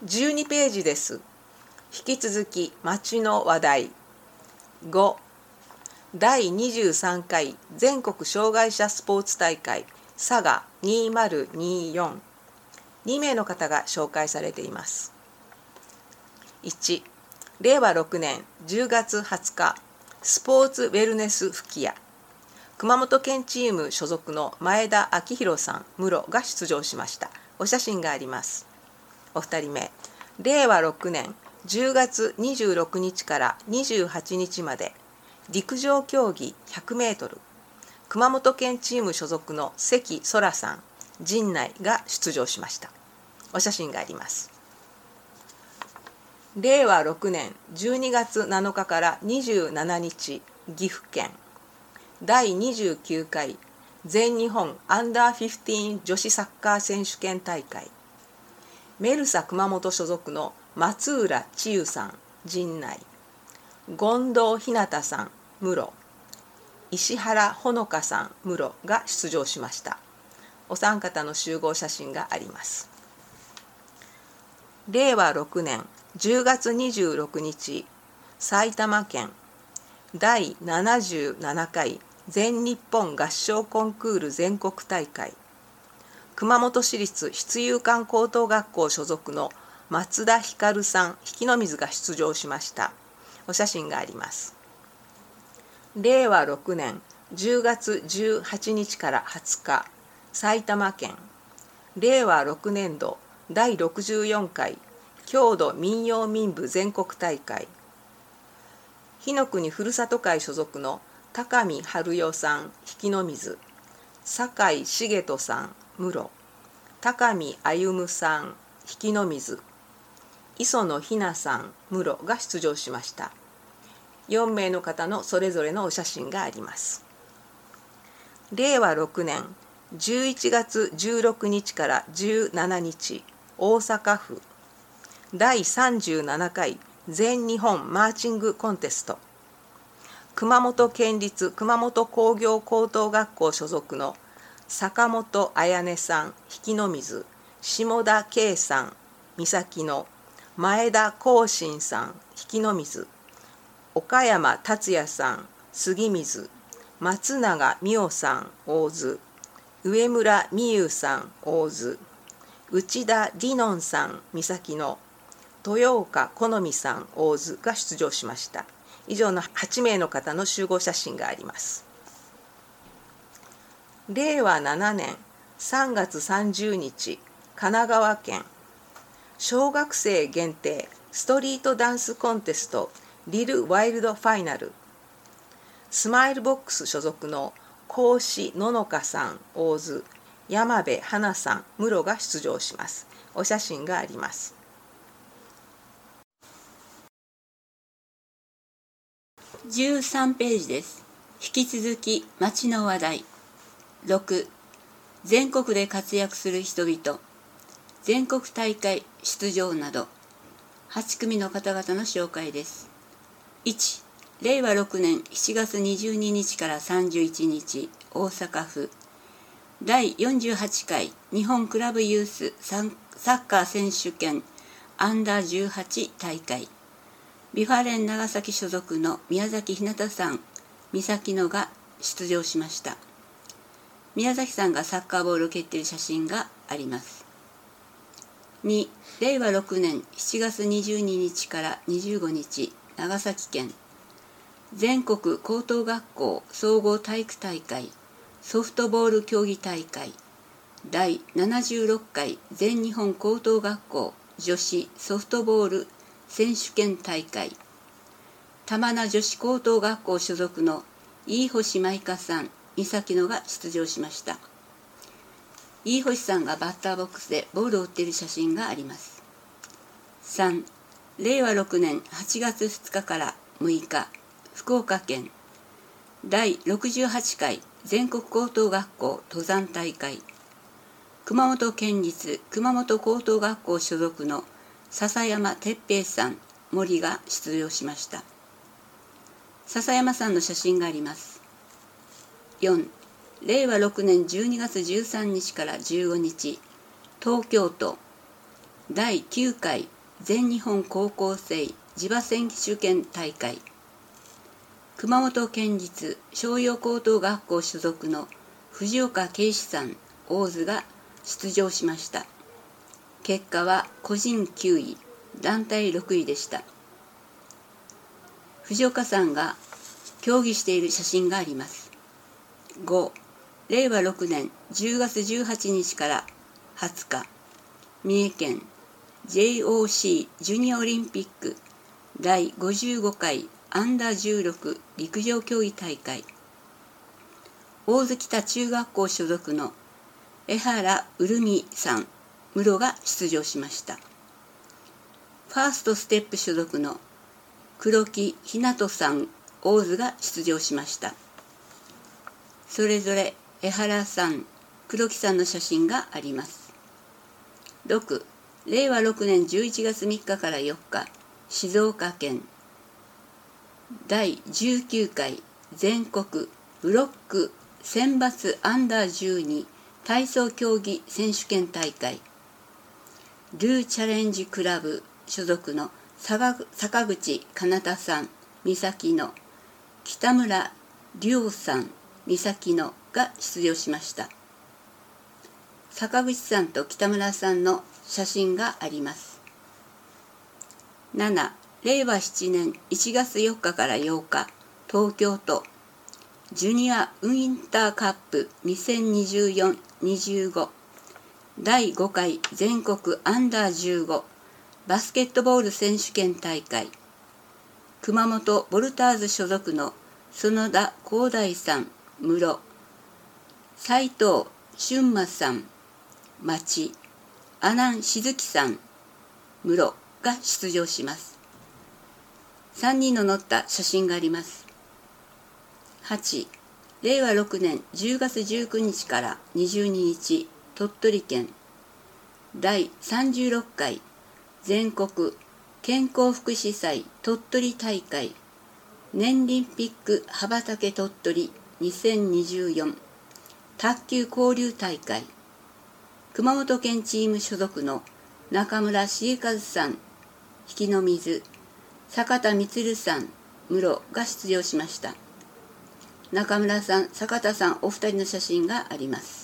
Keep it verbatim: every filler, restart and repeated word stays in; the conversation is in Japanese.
じゅうにページです。引き続き町の話題。ご、だいにじゅうさんかい全国障害者スポーツ大会佐賀にせんにじゅうよん。にめいの方が紹介されています。いち、れいわろくねんじゅうがつはつか、スポーツウェルネス吹き矢。熊本県チーム所属の前田明宏さん、室が出場しました。お写真があります。お二人目、れいわろくねんじゅうがつにじゅうろくにちからにじゅうはちにちまで、陸上競技ひゃくメートル、熊本県チーム所属の関空さん、陣内が出場しました。お写真があります。れいわろくねんじゅうにがつなのかからにじゅうしちにち、岐阜県、だいにじゅうきゅうかい全日本アンダーじゅうご女子サッカー選手権大会、メルサ熊本所属の松浦千優さん、陣内、権藤ひなたさん、室、石原ほのかさん、室が出場しました。お三方の集合写真があります。れいわろくねんじゅうがつにじゅうろくにち、埼玉県だいななじゅうななかい全日本合唱コンクール全国大会、熊本市立出遊館高等学校所属の松田光さん、引の水が出場しました。お写真があります。れいわろくねんじゅうがつじゅうはちにちからはつか、埼玉県れいわろくねんどだいろくじゅうよんかい郷土民謡民舞全国大会、火の国ふるさと会所属の高見春代さん、引の水、酒井茂人さん、室、高見歩さん、引の水、磯野ひなさん、室が出場しました。よんめいの方のそれぞれのお写真があります。れいわろくねんじゅういちがつじゅうろくにちからじゅうしちにち、大阪府だいさんじゅうななかい全日本マーチングコンテスト、熊本県立熊本工業高等学校所属の坂本彩音さん、引の水、下田圭さん、三崎の、前田光信さん、引の水、岡山達也さん、杉水、松永美代さん、大津、上村美優さん、大津、内田理音さん、三崎の、豊岡好美さん、大津が出場しました。以上のはちめいの方の集合写真があります。れいわななねんさんがつさんじゅうにち、神奈川県小学生限定ストリートダンスコンテストリルワイルドファイナル、スマイルボックス所属の甲子ののかさん、大津、山部花さん、室が出場します。お写真があります。 じゅうさんページです。引き続き町の話題。ろく、全国で活躍する人々、全国大会出場などはちくみの方々の紹介です。いち、れいわろくねんしちがつにじゅうににちからさんじゅういちにち、大阪府だいよんじゅうはちかい日本クラブユースサッカー選手権アンダーじゅうはち大会、ビファレン長崎所属の宮崎ひなたさん、三崎野が出場しました。宮崎さんがサッカーボールを蹴っている写真があります。に、れいわろくねんしちがつにじゅうににちからにじゅうごにち、長崎県全国高等学校総合体育大会ソフトボール競技大会だいななじゅうろっかい全日本高等学校女子ソフトボール選手権大会、玉名女子高等学校所属の飯星舞香さん、三崎野が出場しました。飯星さんがバッターボックスでボールを打っている写真があります。さん、れいわろくねんはちがつふつかからむいか、福岡県だいろくじゅうはちかい全国高等学校登山大会、熊本県立熊本高等学校所属の笹山哲平さん、森が出場しました。笹山さんの写真があります。よん、れいわろくねんじゅうにがつじゅうさんにちからじゅうごにち、東京都だいきゅうかい全日本高校生地場選手権大会。熊本県立商陽高等学校所属の藤岡圭司さん、大津が出場しました。結果は個人きゅうい、団体ろくいでした。藤岡さんが競技している写真があります。ご、れいわろくねんじゅうがつじゅうはちにちからはつか、三重県 ジェイオーシー ジュニアオリンピックだいごじゅうごかいアンダーじゅうろく陸上競技大会。大津北中学校所属の江原うるみさん、室が出場しました。ファーストステップ所属の黒木ひなとさん、大津が出場しました。それぞれ江原さん、黒木さんの写真があります。ろく、れいわろくねんじゅういちがつみっかからよっか、静岡県だいじゅうきゅうかい全国ブロック選抜アンダーじゅうに体操競技選手権大会。ルーチャレンジクラブ所属の坂口かなたさん、美咲の北村亮さん、美咲のが出場しました。坂口さんと北村さんの写真があります。なな、れいわななねんいちがつよっかからようか、東京都ジュニアウインターカップにせんにじゅうよんにじゅうごだいごかい全国アンダーじゅうごバスケットボール選手権大会。熊本ボルターズ所属の園田光大さん、室、斉藤俊馬さん、町、阿南静樹さん、室が出場します。さんにんの載った写真があります。はち、れいわろくねんじゅうがつじゅうくにちからにじゅうににち、鳥取県だいさんじゅうろっかい全国健康福祉祭鳥取大会年リンピック羽ばたけ鳥取にせんにじゅうよん卓球交流大会。熊本県チーム所属の中村茂和さん、引きの水、坂田充さん、室が出場しました。中村さん、坂田さんお二人の写真があります。